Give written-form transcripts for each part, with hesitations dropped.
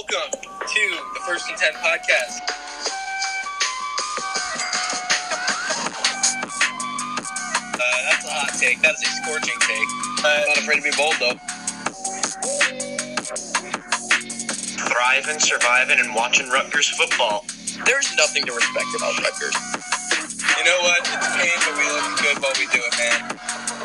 Welcome to the First and 10 podcast. That's a hot take. That's a scorching take. Not afraid to be bold, though. Thriving, surviving, and watching Rutgers football. There's nothing to respect about Rutgers. You know what? It's pain, but we look good while we do it, man.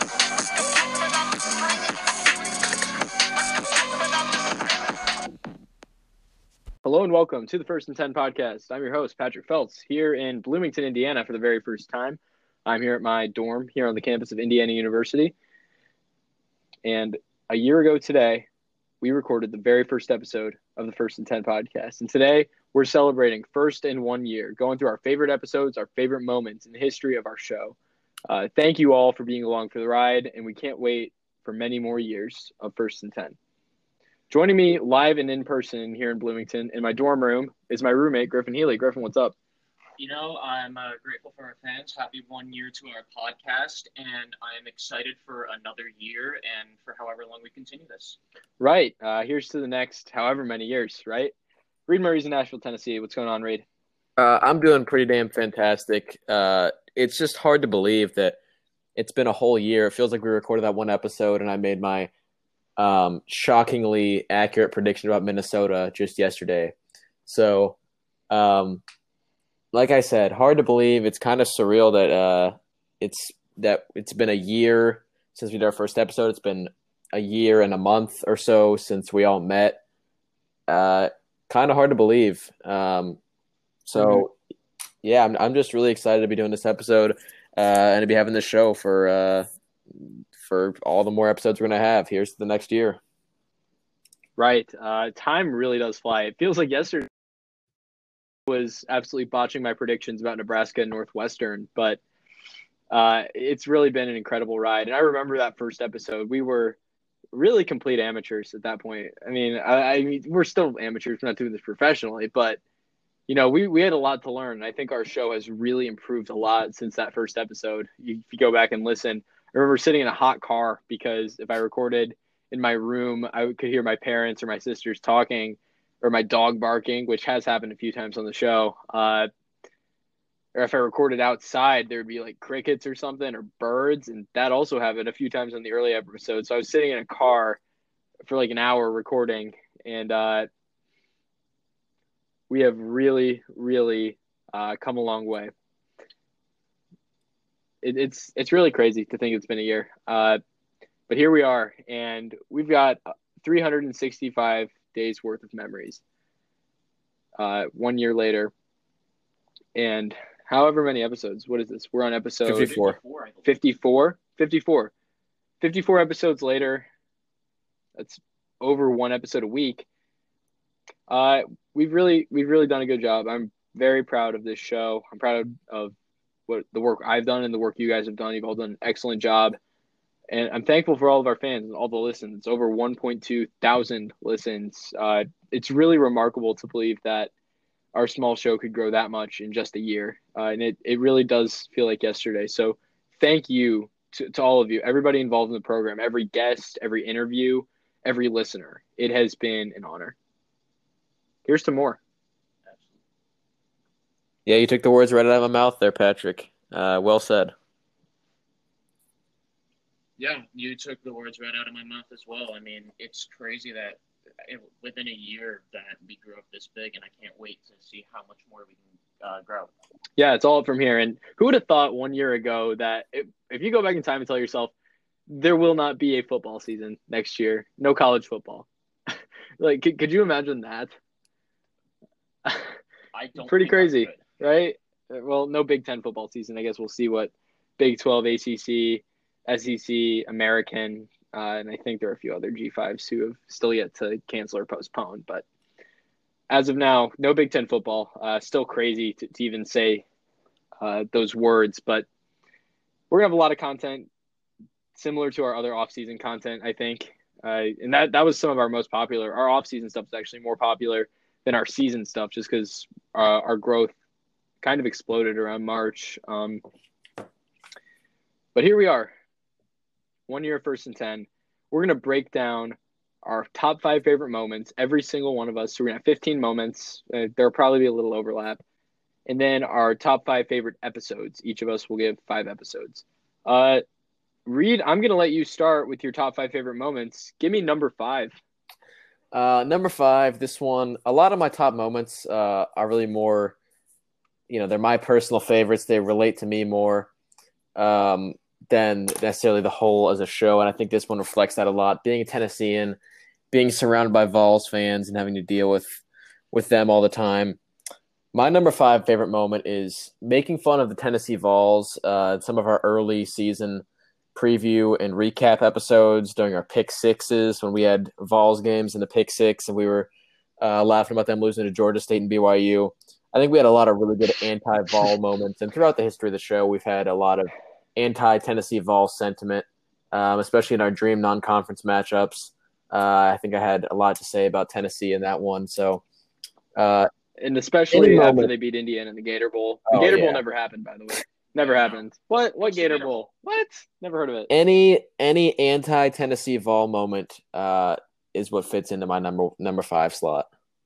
Hello and welcome to the First and 10 podcast. I'm your host, Patrick Feltz, here in Bloomington, Indiana for the very first time. I'm here at my dorm here on the campus of Indiana University. And a year ago today, we recorded the very first episode of the First and 10 podcast. And today, we're celebrating first in 1 year, going through our favorite episodes, our favorite moments in the history of our show. Thank you all for being along for the ride, and we can't wait for many more years of First and 10. Joining me live and in person here in Bloomington in my dorm room is my roommate, Griffin Healy. Griffin, what's up? You know, I'm grateful for our fans. Happy 1 year to our podcast, and I'm excited for another year and for however long we continue this. Right. Here's to the next however many years, right? Reed Murray's in Nashville, Tennessee. What's going on, Reed? I'm doing pretty damn fantastic. It's just hard to believe that it's been a whole year. It feels like we recorded that one episode, and I made my shockingly accurate prediction about Minnesota just yesterday. So, like I said, hard to believe. It's kind of surreal that it's been a year since we did our first episode. It's been a year and a month or so since we all met. Kind of hard to believe. Yeah, I'm just really excited to be doing this episode and to be having this show for all the more episodes we're going to have. Here's the next year. Right. Time really does fly. It feels like yesterday I was absolutely botching my predictions about Nebraska and Northwestern, but it's really been an incredible ride. And I remember that first episode. We were really complete amateurs at that point. I mean, we're still amateurs. We're not doing this professionally, but you know, we had a lot to learn. I think our show has really improved a lot since that first episode. If you go back and listen, I remember sitting in a hot car because if I recorded in my room, I could hear my parents or my sisters talking or my dog barking, which has happened a few times on the show. Or if I recorded outside, there would be like crickets or something or birds. And that also happened a few times on the early episodes. So I was sitting in a car for like an hour recording, and we have really, really come a long way. It's really crazy to think it's been a year. But here we are, and we've got 365 days worth of memories 1 year later. And however many episodes, what is this? We're on episode 54. 54 episodes later. That's over one episode a week. We've really done a good job. I'm very proud of this show. I'm proud of what the work I've done and the work you guys have done. You've all done an excellent job. And I'm thankful for all of our fans and all the listens. It's over 1.2 thousand listens. It's really remarkable to believe that our small show could grow that much in just a year. And it really does feel like yesterday. So thank you to all of you, everybody involved in the program, every guest, every interview, every listener. It has been an honor. Here's to more. Yeah, you took the words right out of my mouth there, Patrick. Well said. Yeah, you took the words right out of my mouth as well. I mean, it's crazy that within a year that we grew up this big, and I can't wait to see how much more we can grow. Yeah, it's all up from here. And who would have thought 1 year ago that if you go back in time and tell yourself there will not be a football season next year, no college football. Like, could you imagine that? I don't. Pretty crazy, right? Well, no Big Ten football season. I guess we'll see what Big 12, ACC, SEC, American, and I think there are a few other G5s who have still yet to cancel or postpone. But as of now, no Big Ten football. Still crazy to even say those words, but we're going to have a lot of content similar to our other off-season content, I think. And that was some of our most popular. Our off-season stuff is actually more popular than our season stuff just because our growth kind of exploded around March. But here we are, 1 year First and 10. We're going to break down our top 5 favorite moments, every single one of us. So we're going to have 15 moments. There'll probably be a little overlap. And then our top 5 favorite episodes. Each of us will give 5 episodes. Reed, I'm going to let you start with your top 5 favorite moments. Give me number 5. Number 5, this one, a lot of my top moments are really more, they're my personal favorites. They relate to me more than necessarily the whole as a show. And I think this one reflects that a lot. Being a Tennessean, being surrounded by Vols fans and having to deal with them all the time. My number 5 favorite moment is making fun of the Tennessee Vols. Some of our early season preview and recap episodes during our pick sixes when we had Vols games in the pick six and we were laughing about them losing to Georgia State and BYU. I think we had a lot of really good anti-Vol moments. And throughout the history of the show, we've had a lot of anti-Tennessee Vol sentiment, especially in our dream non-conference matchups. I think I had a lot to say about Tennessee in that one. So, and especially after they beat Indiana in the Gator Bowl. The Gator Bowl never happened, by the way. Never happened. What Gator Bowl? What? Never heard of it. Any anti-Tennessee Vol moment is what fits into my number 5 slot.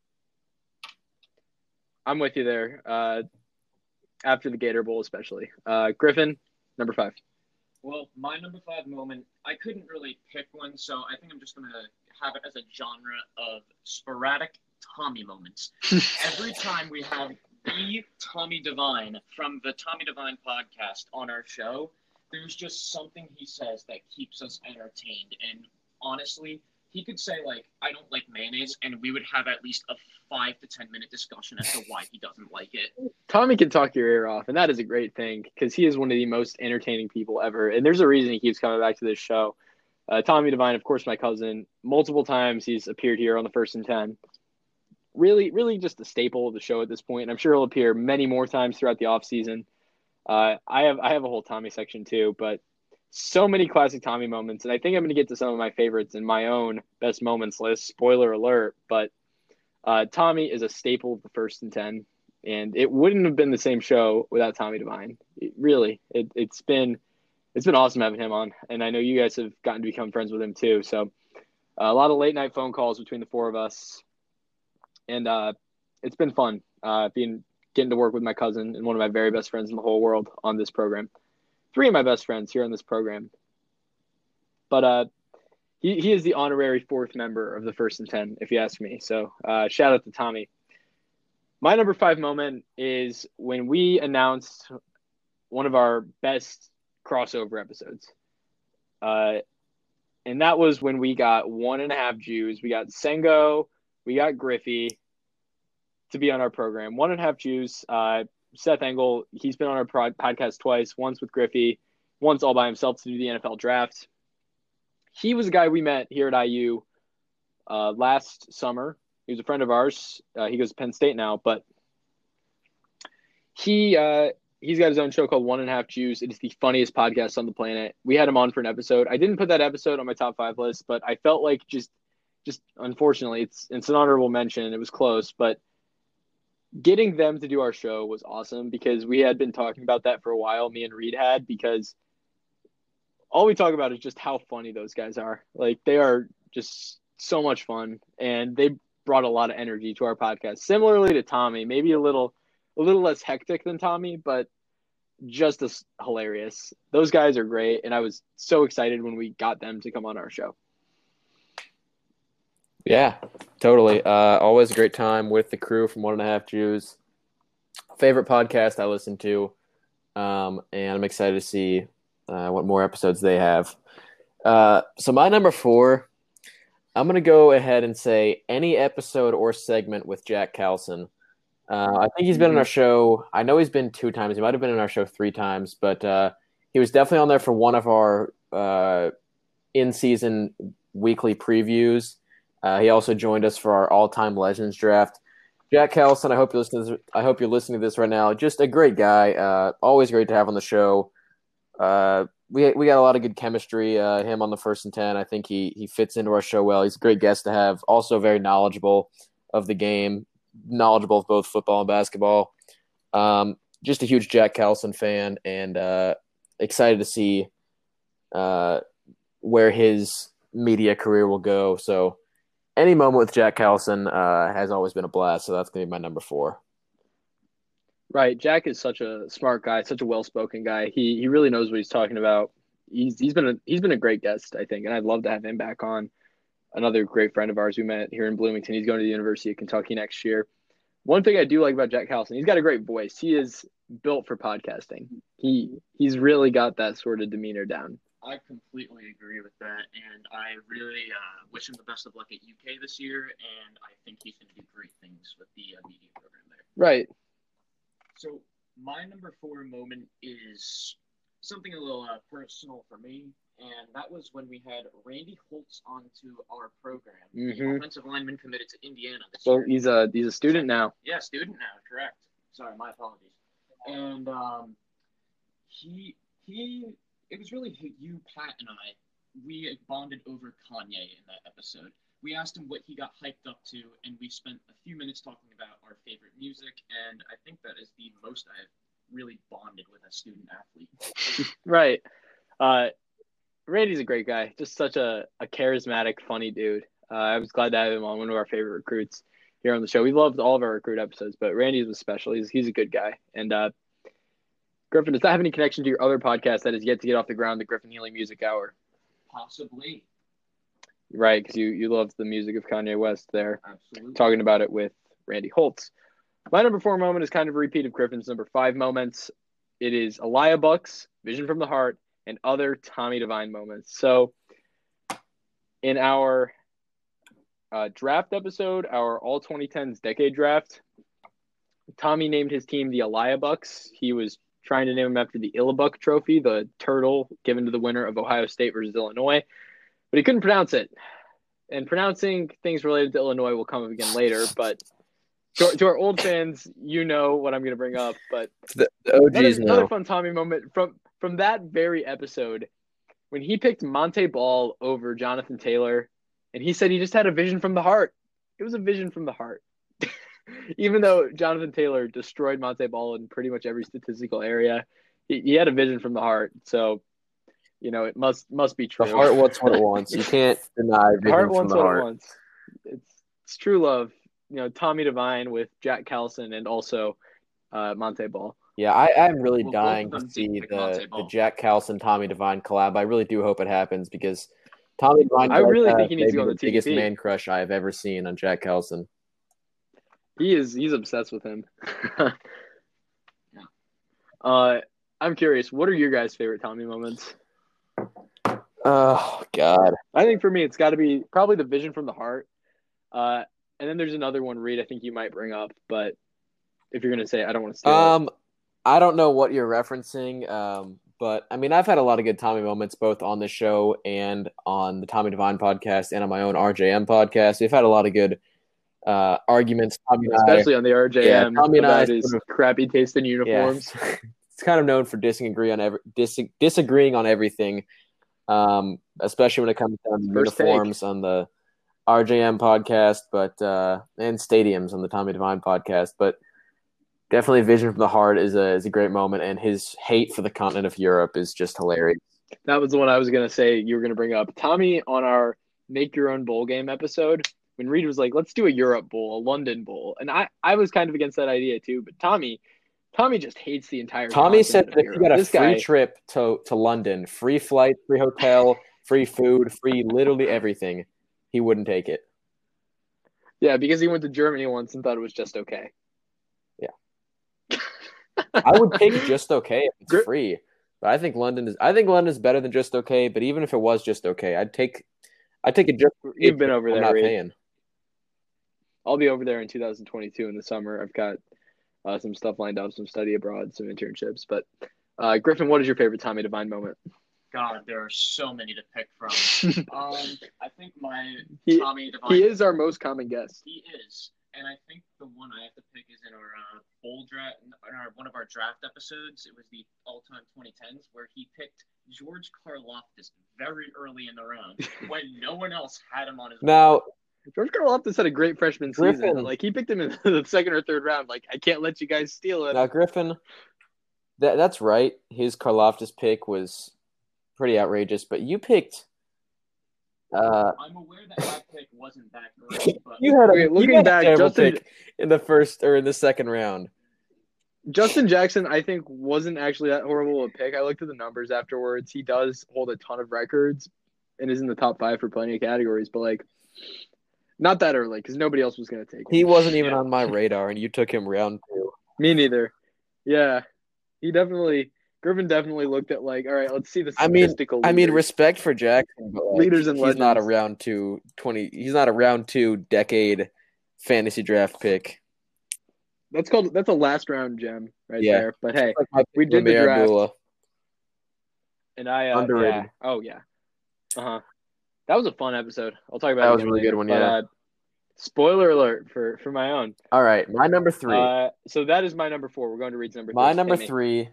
I'm with you there. After the Gator Bowl, especially. Griffin, number 5. Well, my number 5 moment, I couldn't really pick one, so I think I'm just going to have it as a genre of sporadic Tommy moments. Every time we have the Tommy Devine from the Tommy Devine podcast on our show, there's just something he says that keeps us entertained. And honestly, he could say, like, I don't like mayonnaise, and we would have at least a 5 to 10 minute discussion as to why he doesn't like it. Tommy can talk your ear off, and that is a great thing because he is one of the most entertaining people ever. And there's a reason he keeps coming back to this show. Tommy Devine, of course, my cousin, multiple times he's appeared here on the First and 10. Really, really just a staple of the show at this point. And I'm sure he'll appear many more times throughout the offseason. I have a whole Tommy section too, but so many classic Tommy moments. And I think I'm going to get to some of my favorites in my own best moments list. Spoiler alert. But Tommy is a staple of the First and 10. And it wouldn't have been the same show without Tommy Devine. It's been awesome having him on. And I know you guys have gotten to become friends with him too. So a lot of late night phone calls between the 4 of us. And it's been fun getting to work with my cousin and one of my very best friends in the whole world on this program. 3 of my best friends here on this program. But he is the honorary 4th member of the First and 10, if you ask me. So shout out to Tommy. My number 5 moment is when we announced one of our best crossover episodes. And that was when we got 1.5 Jews. We got Sengo. We got Griffey to be on our program. 1.5 Jews. Seth Engel, he's been on our podcast twice, once with Griffey, once all by himself to do the NFL draft. He was a guy we met here at IU last summer. He was a friend of ours. He goes to Penn State now, but he's got his own show called 1.5 Jews. It is the funniest podcast on the planet. We had him on for an episode. I didn't put that episode on my top 5 list, but I felt like just unfortunately, it's an honorable mention. It was close, but getting them to do our show was awesome because we had been talking about that for a while, me and Reed had, because all we talk about is just how funny those guys are. Like, they are just so much fun, and they brought a lot of energy to our podcast. Similarly to Tommy, maybe a little less hectic than Tommy, but just as hilarious. Those guys are great, and I was so excited when we got them to come on our show. Yeah, totally. Always a great time with the crew from 1.5 Jews. Favorite podcast I listen to, and I'm excited to see what more episodes they have. So my number 4, I'm going to go ahead and say any episode or segment with Jack Carlson. I think he's been on our show. I know he's been 2 times. He might have been on our show 3 times, but he was definitely on there for one of our in-season weekly previews. He also joined us for our all-time legends draft. Jack Carlson, I hope you're listening to this right now. Just a great guy. Always great to have on the show. We got a lot of good chemistry. Him on the First and 10. I think he fits into our show well. He's a great guest to have. Also very knowledgeable of the game, knowledgeable of both football and basketball. Just a huge Jack Carlson fan, and excited to see where his media career will go. So any moment with Jack Callison has always been a blast, so that's going to be my number 4. Right. Jack is such a smart guy, such a well-spoken guy. He really knows what he's talking about. He's been a great guest, I think, and I'd love to have him back on. Another great friend of ours we met here in Bloomington. He's going to the University of Kentucky next year. One thing I do like about Jack Callison, he's got a great voice. He is built for podcasting. He's really got that sort of demeanor down. I completely agree with that, and I really wish him the best of luck at UK this year, and I think he's going to do great things with the media program there. Right. So my number 4 moment is something a little personal for me, and that was when we had Randy Holtz onto our program, the offensive lineman committed to Indiana this year. So he's a student now. Yeah, student now, correct. Sorry, my apologies. And it was really you, Pat, and I. We bonded over Kanye in that episode. We asked him what he got hyped up to, and we spent a few minutes talking about our favorite music, and I think that is the most I've really bonded with a student athlete. Right. Randy's a great guy, just such a charismatic, funny dude. I was glad to have him on, one of our favorite recruits here on the show. We loved all of our recruit episodes, but Randy was special. He's a good guy. And Griffin, does that have any connection to your other podcast that is yet to get off the ground, the Griffin Healy Music Hour? Possibly. Right, because you love the music of Kanye West there. Absolutely. Talking about it with Randy Holtz. My number 4 moment is kind of a repeat of Griffin's number 5 moments. It is Elijah Bucks, Vision from the Heart, and other Tommy Devine moments. So in our draft episode, our All 2010s Decade Draft, Tommy named his team the Elijah Bucks. He was trying to name him after the Illabuck Trophy, the turtle given to the winner of Ohio State versus Illinois. But he couldn't pronounce it. And pronouncing things related to Illinois will come up again later. But to our old fans, you know what I'm going to bring up. But the OGs another fun Tommy moment from that very episode when he picked Monte Ball over Jonathan Taylor. And he said he just had a vision from the heart. It was a vision from the heart. Even though Jonathan Taylor destroyed Monte Ball in pretty much every statistical area, he had a vision from the heart. So, it must be true. The heart wants what it wants. You can't deny vision the heart from wants the what heart. it wants. It's true love. Tommy Devine with Jack Callison and also Monte Ball. Yeah, I'm really Well, dying both to of them see did pick Monte the Ball. Jack Callison Tommy Devine collab. I really do hope it happens because Tommy Devine I really does think he needs to maybe go on the biggest TDP. man crush I have ever seen on Jack Callison. He's obsessed with him. I'm curious, what are your guys' favorite Tommy moments? Oh God. I think for me, it's got to be probably the vision from the heart. And then there's another one, Reed, I think you might bring up, but if you're going to say it, I don't want to steal it. I don't know what you're referencing, but I mean, I've had a lot of good Tommy moments both on the show and on the Tommy Devine podcast and on my own RJM podcast. We've had a lot of good arguments. Tommy and Especially on the RJM, Yeah, Tommy and I about his sort crappy taste in uniforms. Yeah. It's kind of known for disagreeing on everything, especially when it comes down to First uniforms on the RJM podcast, and stadiums on the Tommy Devine podcast. But definitely, Vision from the Heart is a great moment, and his hate for the continent of Europe is just hilarious. That was the one I was going to say you were going to bring up. Tommy, on our Make Your Own Bowl Game episode, when Reed was like, let's do a Europe Bowl, a London Bowl. And I was kind of against that idea too, but Tommy just hates the entire Tommy continent said of that if Europe. you got a This free guy, trip to London, free flight, free hotel, free food, free literally everything, he wouldn't take it. Yeah, because he went to Germany once and thought it was just okay. I would take just okay if it's free, but I think London is better than just okay. But even if it was just okay, I'd take it just. You've been over I'm there, not Reed. paying. I'll be over there in 2022 in the summer. I've got some stuff lined up, some study abroad, some internships. But Griffin, what is your favorite Tommy Devine moment? God, there are so many to pick from. I think my He- Tommy Devine. He is our most common guest. He is, and I think the one I have to pick is in our bowl draft, in one of our draft episodes. It was the all-time 2010s where he picked George Karlaftis very early in the round when no one else had him on his. Now, George Karlaftis had a great freshman season. Griffin- Like he picked him in the second or third round. Like I can't let you guys steal it. Griffin, that's right. His Karlaftis pick was pretty outrageous, but you picked I'm aware that my pick wasn't that great, but You had Okay, looking a back, terrible Justin- pick in the first or in the second round. Justin Jackson, I think, wasn't actually that horrible a pick. I looked at the numbers afterwards. He does hold a ton of records and is in the top 5 for plenty of categories, but like, not that early because nobody else was going to take him. He wasn't even Yeah. on my radar, and you took him round 2. Me neither. Yeah, Griffin definitely looked at like, all right, let's see the I mean, statistical. respect for Jackson, but like, Leaders and he's not a legends. He's not a round 2 decade fantasy draft pick. that's a last round gem right Yeah. there. But hey, Like my we pick, did the Amir draft. Abdullah. and I Underrated. yeah. Oh yeah. That was a fun episode. I'll talk about That it was a again really later. good one, But, yeah. spoiler alert for my own. All right, my number 3. So that is my number 4. We're going to Reed's number 3. My number Hit me. 3.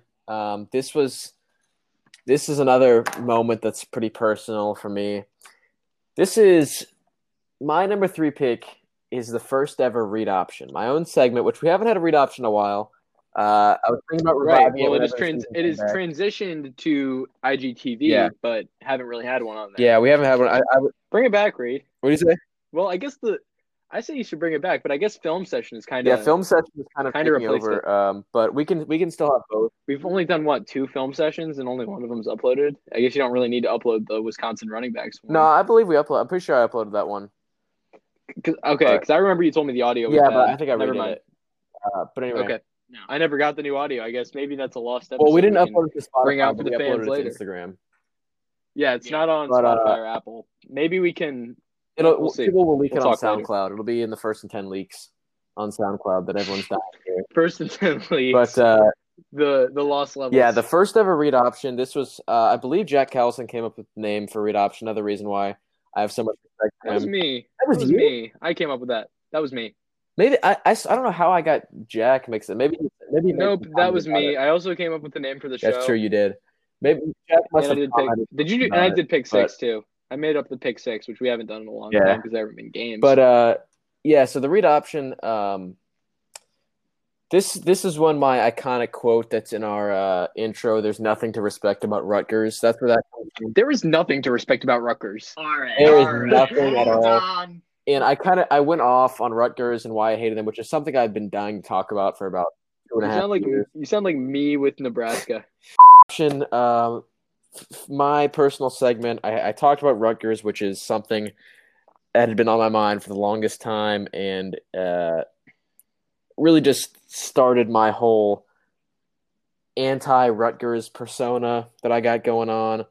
This is another moment that's pretty personal for me. This is my number 3 pick is the first ever read option, my own segment, which we haven't had a read option in a while. I was thinking about Right. reviving Well, it. it is transitioned to IGTV, Yeah. but haven't really had one on there. Yeah, we haven't had one. Bring it back, Reed. What do you say? Well, I guess I say you should bring it back, but I guess film session is kind of Yeah, film session is kind of kinda taking replaced over. But we can still have both. We've only done 2 film sessions, and only one of them's uploaded. I guess you don't really need to upload the Wisconsin running backs one. No, I believe we upload. I'm pretty sure I uploaded that one. Because But- I remember you told me the audio was Yeah, bad. but I think I Never redid mind. it. But anyway, Okay. no. I never got the new audio. I guess maybe that's a lost episode. well, we didn't can upload it to Spotify, bring out but for we the uploaded fans it later. to Instagram. Yeah, it's Yeah. not on But, Spotify or Apple. Maybe we can. It'll We'll see. people will leak We'll it on talk later. SoundCloud. It'll be in the first and 10 leaks on SoundCloud that everyone's dying to hear. First and 10 leagues. But the lost levels. yeah, the first ever read option. This was I believe Jack Callison came up with the name for read option. Another reason why I have so much respect for that was him. me. That was you? me. I came up with that. That was me. Maybe I don't know how I got Jack mixed up. Maybe Nope, that was me. I also came up with the name for the show. That's true. You did. Maybe Jack must And I have did pick. commented Did you? on And I it, did pick but- 6 too. I made up the pick 6, which we haven't done in a long Yeah. time because there haven't been games. But yeah. So the read option. This is one my iconic quote that's in our intro. There's nothing to respect about Rutgers. That's where that comes from. there is nothing to respect about Rutgers. All right. There is all right. nothing at Hold all. on. And I went off on Rutgers and why I hated them, which is something I've been dying to talk about for about 2.5 years. You sound like me with Nebraska. Option, my personal segment. I talked about Rutgers, which is something that had been on my mind for the longest time, and really just started my whole anti-Rutgers persona that I got going on,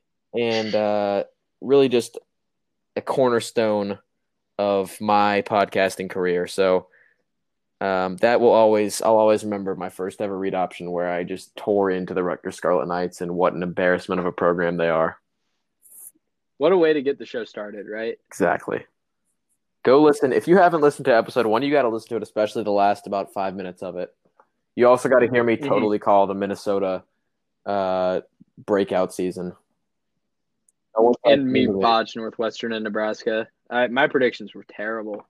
and really just a cornerstone of my podcasting career. So that I'll always remember my first ever read option where I just tore into the Rutgers Scarlet Knights and what an embarrassment of a program they are. What a way to get the show started, right? Exactly. Go listen. If you haven't listened to episode 1, you got to listen to it, especially the last about 5 minutes of it. You also got to hear me totally call the Minnesota breakout season. And me botched Northwestern and Nebraska. My predictions were terrible.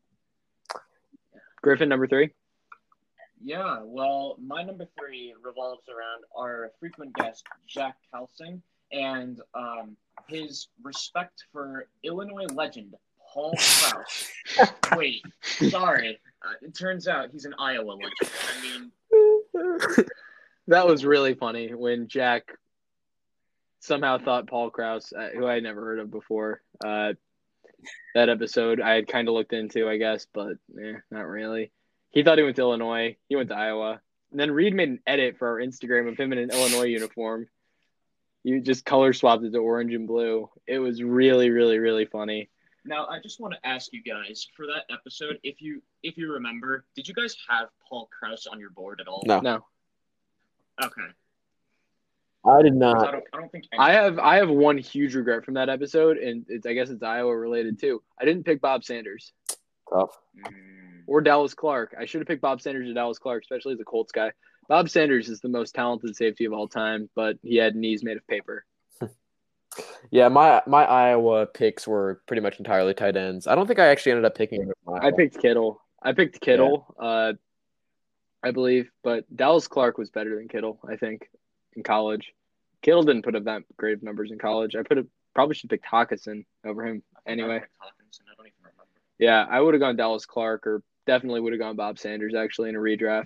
Griffin, number 3. Yeah, well, my number 3 revolves around our frequent guest, Jack Helsing, and his respect for Illinois legend, Paul Krause. Wait, sorry. It turns out he's an Iowa legend. I mean, That was really funny when Jack somehow thought Paul Krause, who I had never heard of before, that episode I had kind of looked into, I guess, but not really. He thought he went to Illinois. He went to Iowa. And then Reed made an edit for our Instagram of him in an Illinois uniform. You just color swapped it to orange and blue. It was really, really, really funny. now I just want to ask you guys for that episode, if you remember, did you guys have Paul Krause on your board at all? No. No. Okay. I did I not. don't think I have one huge regret from that episode, and I guess it's Iowa related too. I didn't pick Bob Sanders Tough. or Dallas Clark. I should have picked Bob Sanders or Dallas Clark, especially as a Colts guy. Bob Sanders is the most talented safety of all time, but he had knees made of paper. Yeah, my Iowa picks were pretty much entirely tight ends. I don't think I actually ended up picking. I picked Kittle. I believe, but Dallas Clark was better than Kittle, I think, in college. Kittle didn't put up that great of numbers in college. I put Probably should pick Hawkinson over him I anyway. picked Hawkinson. I don't even remember. Yeah, I would have gone Dallas Clark, or definitely would have gone Bob Sanders actually in a redraft.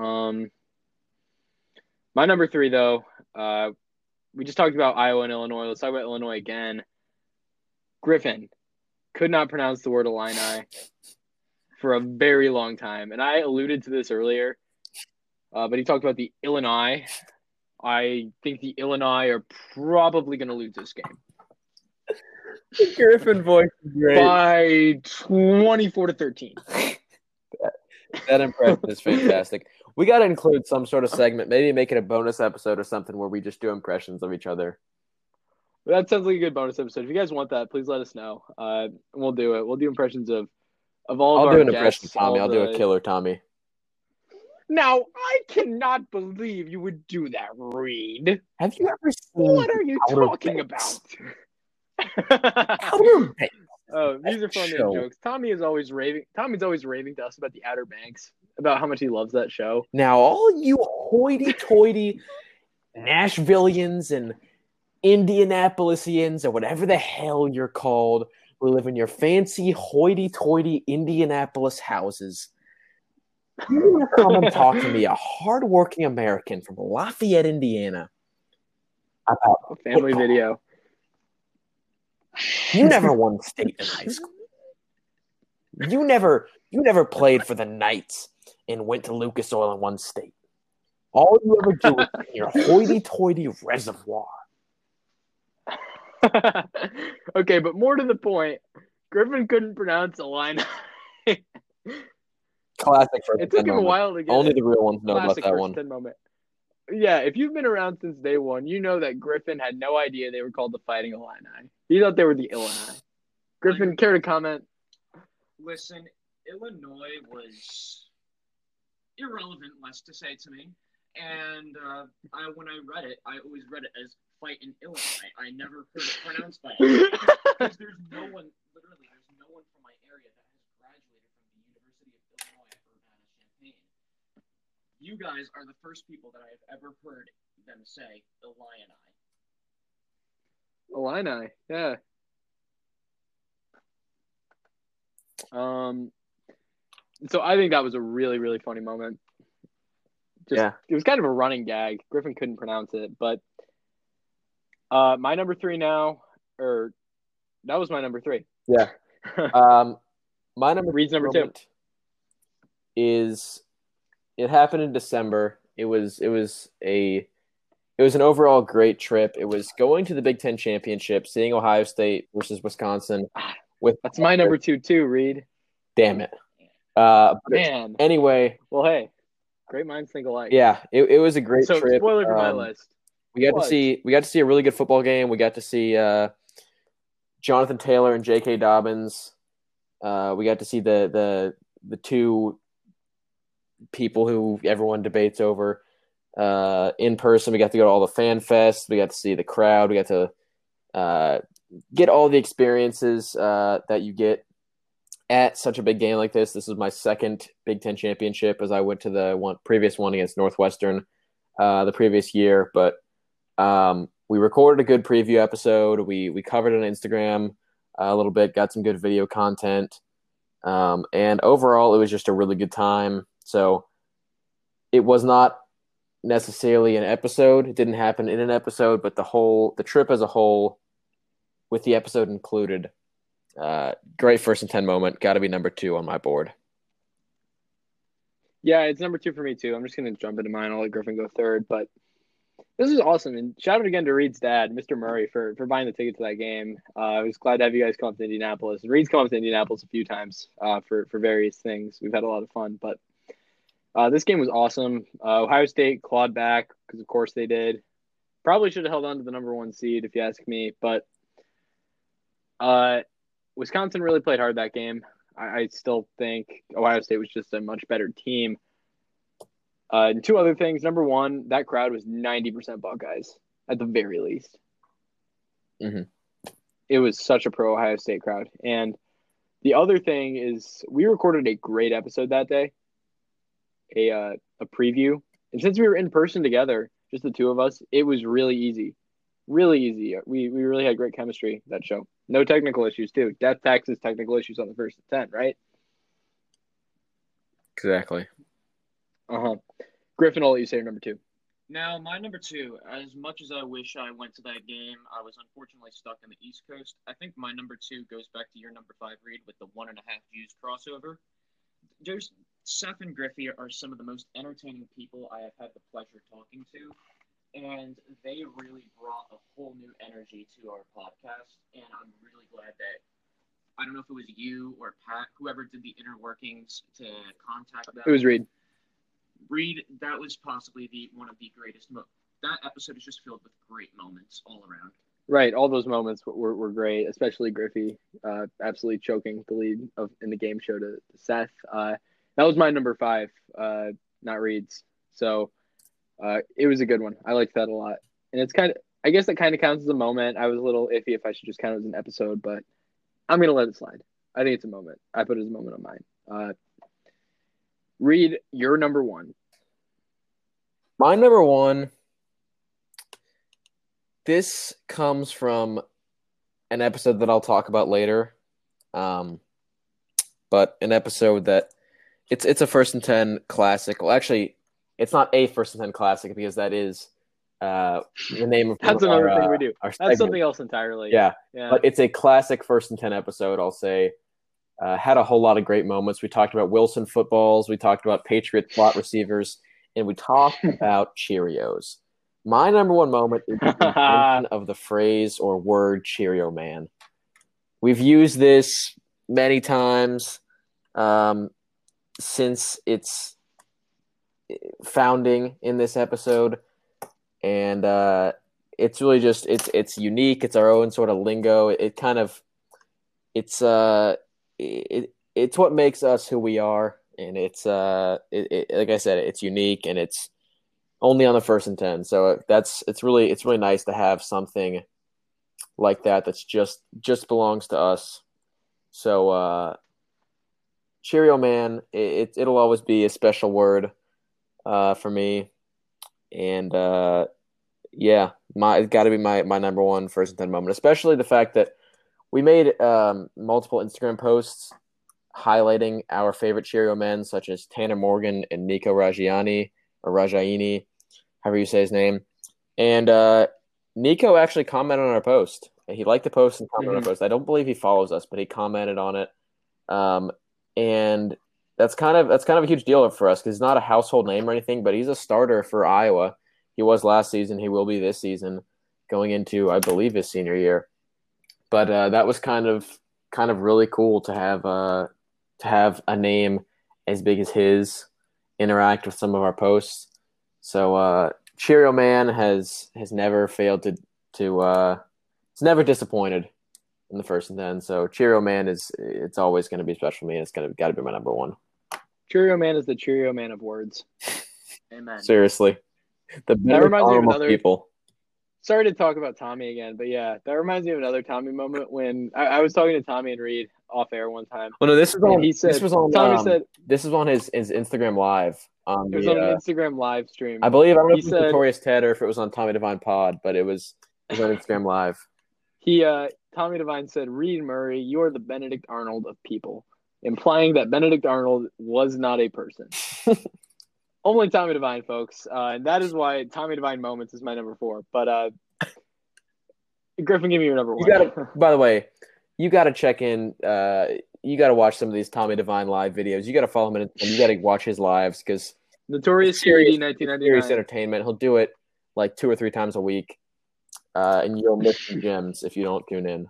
My number 3 though, we just talked about Iowa and Illinois. Let's talk about Illinois again. Griffin could not pronounce the word Illini for a very long time, and I alluded to this earlier, but he talked about the Illini. I think the Illini are probably going to lose this game The Griffin voice is great. by 24-13. That impression is fantastic. We got to include some sort of segment, maybe make it a bonus episode or something where we just do impressions of each other. That sounds like a good bonus episode. If you guys want that, please let us know. We'll do it. We'll do impressions of all of I'll our do an guests, impression of Tommy. all I'll do the- a killer Tommy. Now, I cannot believe you would do that, Reed. Have you ever seen What are you Outer talking Banks? about? Outer Banks? Oh, these are fun Show. jokes. Tommy's always raving to us about the Outer Banks, about how much he loves that show. Now, all you hoity-toity Nashvillians and Indianapolisians or whatever the hell you're called who live in your fancy hoity-toity Indianapolis houses, you want to come and talk to me, a hardworking American from Lafayette, Indiana, about Family football. video. You never won state in high school. You never played for the Knights and went to Lucas Oil and won state. All you ever do is in your hoity-toity reservoir. Okay, but more to the point, Griffin couldn't pronounce Illini. Classic for It took him a while to get Only it. the real ones know about Classic that first one. 10 moment. Yeah, if you've been around since day one, you know that Griffin had no idea they were called the Fighting Illini. He thought they were the Illini. Griffin, care to comment? Listen, Illinois was irrelevant, less to say to me. And when I read it, I always read it as fight in Illinois. I never heard it pronounced by it. Because there's no one from my area that has graduated from the University of Illinois at Urbana-Champaign. You guys are the first people that I've ever heard them say Illini. Illini, yeah. So I think that was a really, really funny moment. It was kind of a running gag. Griffin couldn't pronounce it, but my number 3 now, or that was my number 3. Yeah. My number Reed's number 2 is it happened in December. It was an overall great trip. It was going to the Big Ten Championship, seeing Ohio State versus Wisconsin. That's my number 2 too, Reed. Damn it. Man. Anyway. Well, hey, great minds think alike. Yeah, it was a great trip. So spoiler for my list. We got to see a really good football game. We got to see Jonathan Taylor and J.K. Dobbins. We got to see the two people who everyone debates over in person. We got to go to all the fan fests. We got to see the crowd. We got to get all the experiences that you get at such a big game like this. This is my second Big Ten championship, as I went to the previous one against Northwestern the previous year. But we recorded a good preview episode. We covered it on Instagram a little bit, got some good video content. And overall, it was just a really good time. So it was not necessarily an episode. It didn't happen in an episode, but the trip as a whole, with the episode included, great first and 10 moment. Got to be number 2 on my board. Yeah, it's number 2 for me too. I'm just going to jump into mine. I'll let Griffin go third, but this is awesome. And shout out again to Reed's dad, Mr. Murray, for buying the ticket to that game. I was glad to have you guys come up to Indianapolis. Reed's come up to Indianapolis a few times for various things. We've had a lot of fun, but this game was awesome. Ohio State clawed back because, of course, they did. Probably should have held on to the number 1 seed, if you ask me, but Wisconsin really played hard that game. I still think Ohio State was just a much better team. And 2 other things. Number 1, that crowd was 90% Buckeyes at the very least. Mm-hmm. It was such a pro Ohio State crowd. And the other thing is we recorded a great episode that day, a preview. And since we were in person together, just the 2 of us, it was really easy Really easy. We really had great chemistry that show. No technical issues too. Death taxes technical issues on the first and 10, right? Exactly. Griffin, I'll let you say your number 2. Now, my number 2, as much as I wish I went to that game, I was unfortunately stuck in the East Coast. I think my number 2 goes back to your number 5 read with the 1.5 Jews crossover. Seth and Griffey are some of the most entertaining people I have had the pleasure talking to, and they really brought a whole new energy to our podcast, and I'm really glad that, I don't know if it was you or Pat, whoever did the inner workings to contact them. It was Reed. Reed, that was possibly one of the greatest. That episode is just filled with great moments all around. Right, all those moments were great, especially Griffey, absolutely choking the lead in the game show to Seth. That was my number 5, not Reed's. So it was a good one. I liked that a lot, and it's I guess that kind of counts as a moment. I was a little iffy if I should just count it as an episode, but I'm gonna let it slide. I think it's a moment. I put it as a moment on mine. Reed, your number 1. My number 1. This comes from an episode that I'll talk about later, but an episode that it's a first and 10 classic. Well, actually, it's not a first and 10 classic because that is the name of That's another thing we do. That's something else entirely. Yeah, but it's a classic first and 10 episode. I'll say. Had a whole lot of great moments. We talked about Wilson footballs. We talked about Patriot slot receivers, and we talked about Cheerios. My number 1 moment is the invention of the phrase or word Cheerio Man. We've used this many times since its founding in this episode, and it's really just it's unique. It's our own sort of lingo. It's what makes us who we are, and it's like I said, it's unique and it's only on the first and 10. So it's really nice to have something like that that's just belongs to us. So Cheerio Man, it'll always be a special word for me, and yeah, it's got to be my number 1 first and 10 moment, especially the fact that we made multiple Instagram posts highlighting our favorite Cheerio men, such as Tanner Morgan and Nico Raggiani, or Rajjaini, however you say his name. And Nico actually commented on our post. He liked the post and commented on our post. I don't believe he follows us, but he commented on it. And that's kind of a huge deal for us because he's not a household name or anything, but he's a starter for Iowa. He was last season. He will be this season, going into, I believe, his senior year. But that was kind of really cool to have a name as big as his interact with some of our posts. So Cheerio Man has never failed to it's never disappointed in the first and 10. So Cheerio Man it's always going to be special to me. And it's got to be my number 1. Cheerio Man is the Cheerio Man of words. Amen. Seriously, the better of people. Sorry to talk about Tommy again, but yeah, that reminds me of another Tommy moment when I was talking to Tommy and Reed off air one time. Well, no, this was on Tommy said this was on his Instagram live. It was on an Instagram live stream. I believe, I don't know if it was Notorious Ted or if it was on Tommy Devine Pod, but it was on Instagram live. Tommy Devine said, "Reed Murray, you are the Benedict Arnold of people," implying that Benedict Arnold was not a person. Only Tommy Devine, folks. And that is why Tommy Devine Moments is my number 4. But Griffin, give me your number 1. By the way, you got to check in. You got to watch some of these Tommy Devine live videos. You got to follow him, and you got to watch his lives because Notorious Security 1999. Serious entertainment. He'll do it like 2 or 3 times a week, and you'll miss some gems if you don't tune in.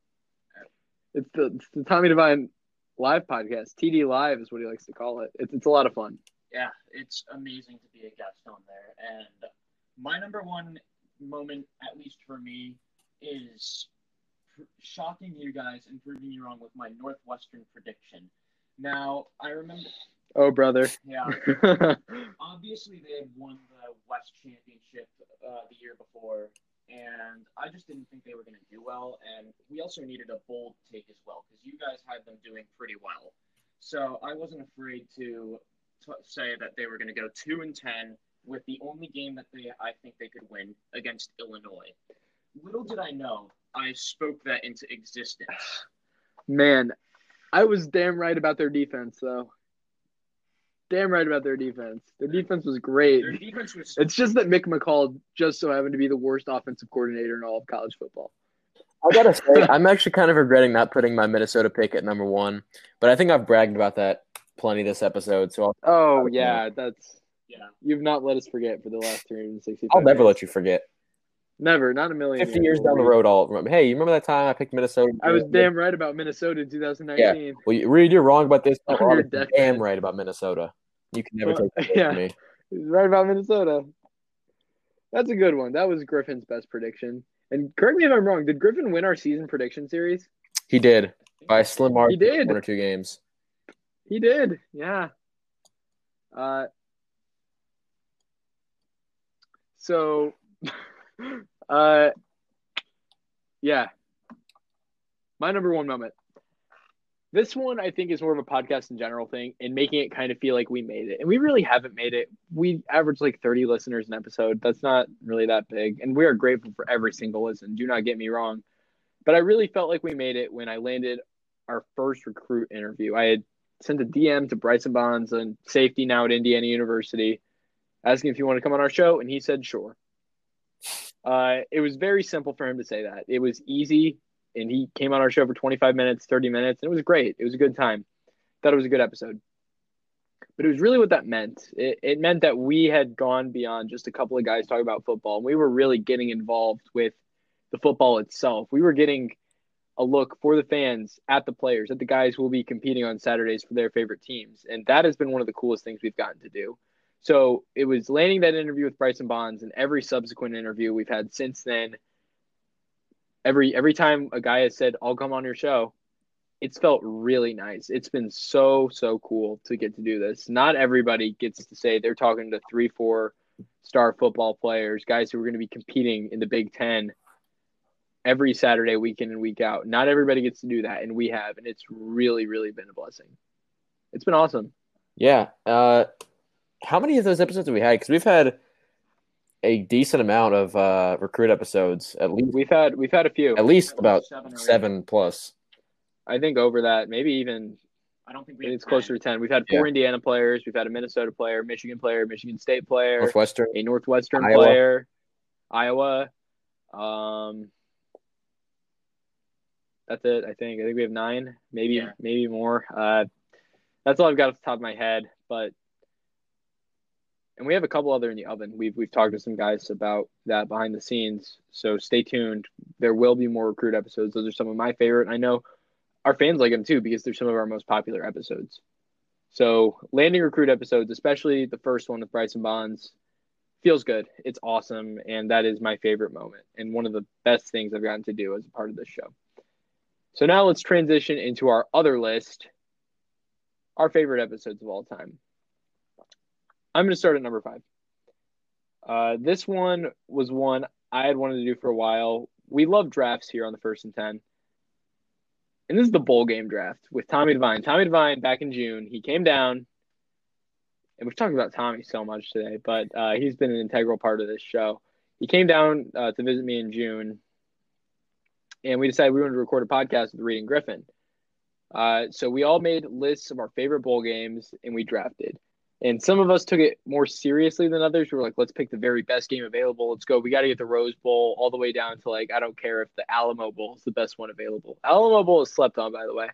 It's the Tommy Devine live podcast. TD Live is what he likes to call it. It's a lot of fun. Yeah, it's amazing to be a guest on there. And my number 1 moment, at least for me, is shocking you guys and proving you wrong with my Northwestern prediction. Now, I remember... Oh, brother. Yeah. Obviously, they had won the West Championship the year before, and I just didn't think they were going to do well. And we also needed a bold take as well, because you guys had them doing pretty well. So I wasn't afraid to say that they were going to go 2-10 with the only game that I think they could win against Illinois. little did I know, I spoke that into existence. Man, I was damn right about their defense, though. Damn right about their defense. Their defense was great. Their defense was. It's just that Mick McCall just so happened to be the worst offensive coordinator in all of college football. I gotta say, I'm actually kind of regretting not putting my Minnesota pick at number 1, but I think I've bragged about that plenty this episode. So yeah. You've not let us forget for the last 365 I'll never days. let you forget. Never, not a million. 50 years down the road, I'll remember. Hey, you remember that time I picked Minnesota? I was damn right about Minnesota in 2019. Yeah. Well, you're wrong about this. On I'm your deathbed. damn right about Minnesota. You can never take that from me. He's right about Minnesota. That's a good one. That was Griffin's best prediction. And correct me if I'm wrong. Did Griffin win our season prediction series? He did by a slim margin. He did. 1 or 2 games. He did. Yeah. So, yeah. My number 1 moment. This one, I think, is more of a podcast in general thing and making it kind of feel like we made it. And we really haven't made it. We average like 30 listeners an episode. That's not really that big. And we are grateful for every single listen. Do not get me wrong. But I really felt like we made it when I landed our first recruit interview. I had sent a DM to Bryson Bonds, a safety now at Indiana University, asking if he wanted to come on our show. And he said, sure. It was very simple for him to say that. It was easy. And he came on our show for 25 minutes, 30 minutes, and it was great. It was a good time. Thought it was a good episode. But it was really what that meant. It meant that we had gone beyond just a couple of guys talking about football. And we were really getting involved with the football itself. We were getting a look for the fans at the players, at the guys who will be competing on Saturdays for their favorite teams. And that has been one of the coolest things we've gotten to do. So it was landing that interview with Bryson Bonds and every subsequent interview we've had since then. Every time a guy has said, I'll come on your show, it's felt really nice. It's been so cool to get to do this. Not everybody gets to say they're talking to 3-4 star football players, guys who are going to be competing in the Big Ten every Saturday, week in and week out. Not everybody gets to do that, and we have, and it's really been a blessing. It's been awesome. Yeah. How many of those episodes have we had? Because we've had a decent amount of recruit episodes. At least we've had a few. At least about 7 plus. I think over that, maybe even. I don't think it's closer to 10. We've had 4 Indiana players. We've had a Minnesota player, Michigan State player, a Northwestern Iowa. player, Iowa. That's it. I think we have 9, maybe more. That's all I've got off the top of my head. And we have a couple other in the oven. We've talked to some guys about that behind the scenes. So stay tuned. There will be more recruit episodes. Those are some of my favorite. I know our fans like them too because they're some of our most popular episodes. So landing recruit episodes, especially the first one with Bryson Bonds, feels good. It's awesome. And that is my favorite moment and one of the best things I've gotten to do as a part of this show. So now let's transition into our other list, our favorite episodes of all time. I'm going to start at number 5. This one was one I had wanted to do for a while. We love drafts here on the First and 10. And this is the bowl game draft with Tommy Devine. Tommy Devine, back in June, he came down. And we've talked about Tommy so much today, but he's been an integral part of this show. He came down to visit me in June. And we decided we wanted to record a podcast with Reed and Griffin. So we all made lists of our favorite bowl games, and we drafted. And some of us took it more seriously than others. We were like, let's pick the very best game available. Let's go. We got to get the Rose Bowl all the way down to, I don't care if the Alamo Bowl is the best one available. Alamo Bowl is slept on, by the way.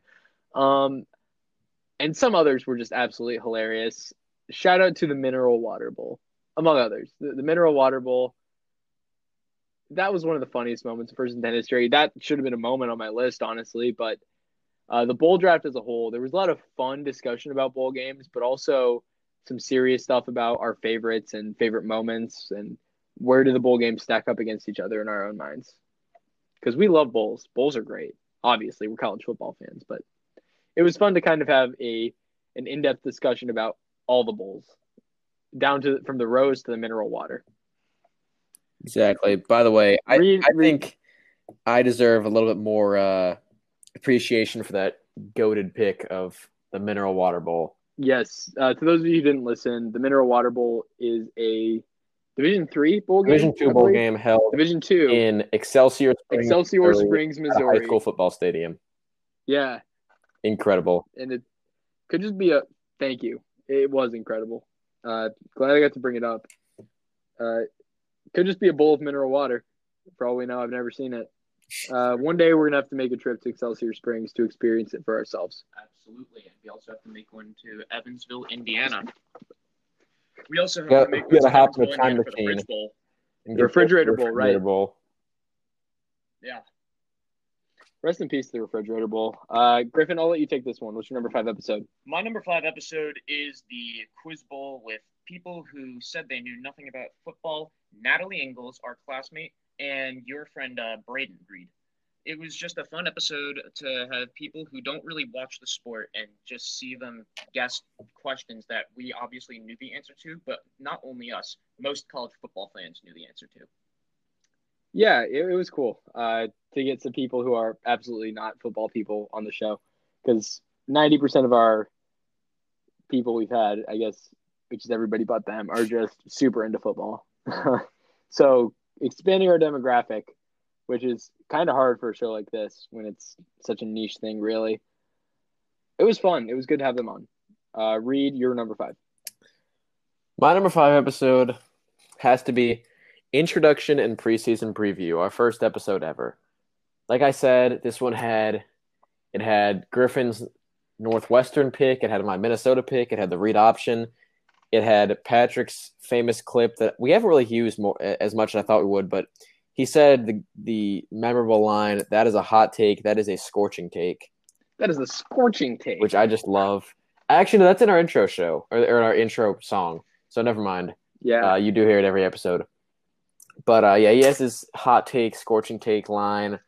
And some others were just absolutely hilarious. Shout out to the Mineral Water Bowl, among others. The Mineral Water Bowl, that was one of the funniest moments of First and 10 history. That should have been a moment on my list, honestly. But the bowl draft as a whole, there was a lot of fun discussion about bowl games, but also some serious stuff about our favorites and favorite moments and where do the bowl games stack up against each other in our own minds. Because we love bowls. Bowls are great. Obviously, we're college football fans, but it was fun to kind of have an in-depth discussion about all the bowls, down to from the Rose to the Mineral Water. Exactly. By the way, I think I deserve a little bit more appreciation for that goated pick of the Mineral Water Bowl. Yes. To those of you who didn't listen, the Mineral Water Bowl is a Division 3 bowl game. Division 2 bowl game held Division 2 in Excelsior Springs, Springs, at a Missouri. high school football stadium. Yeah, Incredible. and it could just be a thank you. It was incredible. Glad I got to bring it up. Could just be a bowl of mineral water. For all we know, I've never seen it. One day we're gonna have to make a trip to Excelsior Springs to experience it for ourselves. Absolutely. And we also have to make one to Evansville, Indiana. We also have to make one to hop in Evansville, a time Indiana for the machine. Fridge Bowl. And The Refrigerator Bowl, Refrigerator right. Bowl. Yeah. Rest in peace to the Refrigerator Bowl. Griffin, I'll let you take this one. What's your number 5 episode? My number 5 episode is the Quiz Bowl with people who said they knew nothing about football. Natalie Ingalls, our classmate, and your friend Braden Reed. It was just a fun episode to have people who don't really watch the sport and just see them guess questions that we obviously knew the answer to, but not only us, most college football fans knew the answer to. Yeah, it was cool to get some people who are absolutely not football people on the show, because 90% of our people we've had, I guess, which is everybody but them, are just super into football. So expanding our demographic, which is kind of hard for a show like this when it's such a niche thing, really. It was fun. It was good to have them on. Reed, your number 5. My number 5 episode has to be Introduction and Preseason Preview, our first episode ever. Like I said, this one had Griffin's Northwestern pick, it had my Minnesota pick, it had the read option, it had Patrick's famous clip that we haven't really used as much as I thought we would, but he said the memorable line, "That is a hot take, that is a scorching take." That is a scorching take. Which I just love. Actually, that's in our intro show, or our intro song, so never mind. Yeah. You do hear it every episode. But yeah, he has his hot take, scorching take line.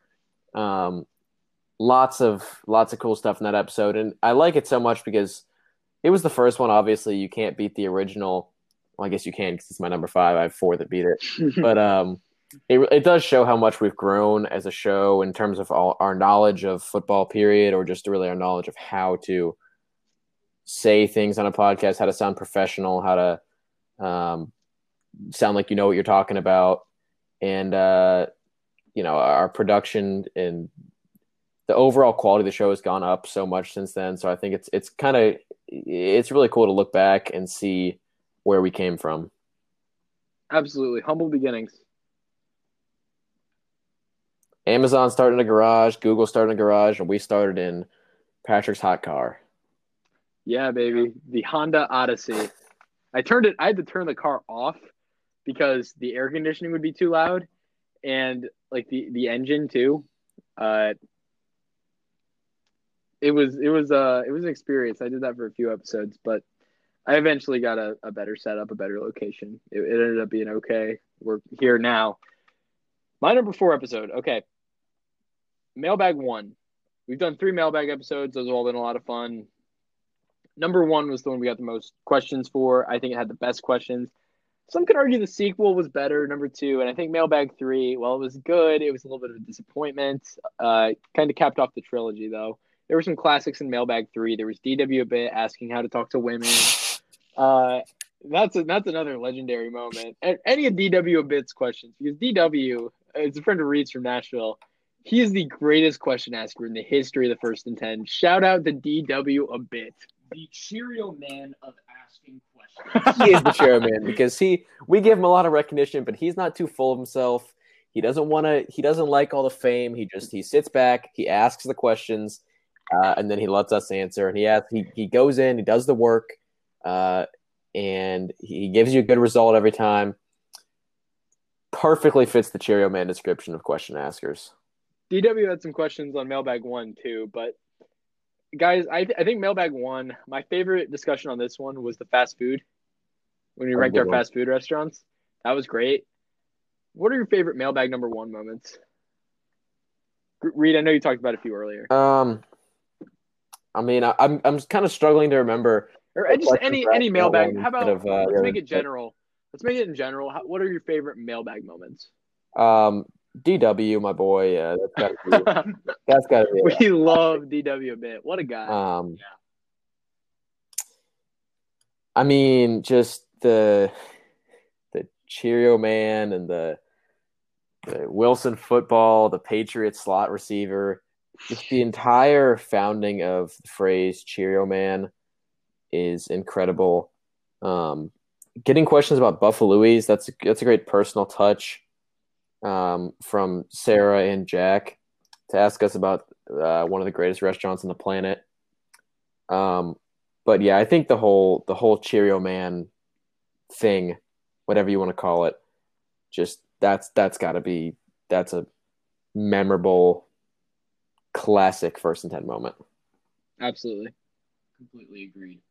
Lots of cool stuff in that episode, and I like it so much because it was the first one. Obviously, you can't beat the original. Well, I guess you can because it's my number 5. I have 4 that beat it. But it does show how much we've grown as a show in terms of our knowledge of football, period, or just really our knowledge of how to say things on a podcast, how to sound professional, how to sound like you know what you're talking about, and our production and the overall quality of the show has gone up so much since then. So I think it's really cool to look back and see where we came from. Absolutely. Humble beginnings. Amazon started in a garage, Google started in a garage, and we started in Patrick's hot car. Yeah, baby. The Honda Odyssey. I had to turn the car off because the air conditioning would be too loud, and like the engine too. It was an experience. I did that for a few episodes, but I eventually got a better setup, a better location. It ended up being okay. We're here now. My number 4 episode. Okay. Mailbag 1. We've done 3 mailbag episodes. Those have all been a lot of fun. Number 1 was the one we got the most questions for. I think it had the best questions. Some could argue the sequel was better, number 2. And I think mailbag 3, well, it was good. It was a little bit of a disappointment. Kind of capped off the trilogy, though. There were some classics in mailbag 3. There was DW a bit asking how to talk to women. That's another legendary moment. Any of DW a bit's questions, because DW is a friend of Reed's from Nashville. He is the greatest question asker in the history of the First and 10. Shout out to DW a bit. The Cheerio man of asking questions. He is the Cheerio man because we give him a lot of recognition, but he's not too full of himself. He doesn't like all the fame. He sits back, he asks the questions, and then he lets us answer. And he goes in, he does the work, and he gives you a good result every time. Perfectly fits the Cheerio man description of question askers. DW had some questions on mailbag 1 too, but guys, I think mailbag 1, my favorite discussion on this one was the fast food. When we ranked our fast food restaurants, that was great. What are your favorite mailbag number 1 moments? Reed, I know you talked about a few earlier. I mean, I'm kind of struggling to remember. Or just any mailbag. How about let's make it general. Let's make it in general. What are your favorite mailbag moments? DW, my boy. That's gotta be. We love DW a bit. What a guy. I mean, just the Cheerio Man and the Wilson football, the Patriots slot receiver, just the entire founding of the phrase Cheerio Man is incredible. Getting questions about Buffaloese, that's a great personal touch from Sarah and Jack to ask us about one of the greatest restaurants on the planet. But yeah, I think the whole Cheerio Man thing, whatever you want to call it, just that's a memorable classic 1st and 10 moment. Absolutely. Completely agreed.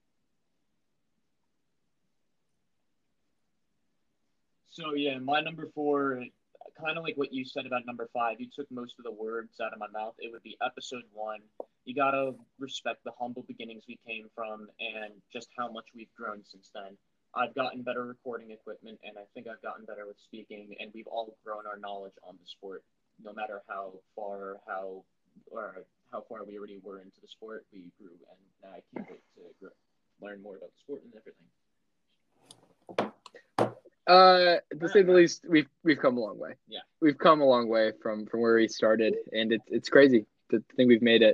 So yeah, my number 4, kind of like what you said about number 5, you took most of the words out of my mouth. It would be episode 1. You gotta respect the humble beginnings we came from and just how much we've grown since then. I've gotten better recording equipment, and I think I've gotten better with speaking, and we've all grown our knowledge on the sport. No matter how far we already were into the sport, we grew, and now I can't wait to learn more about the sport and everything. To say the least, we've come a long way. Yeah, we've come a long way from where we started, and it's crazy to think we've made it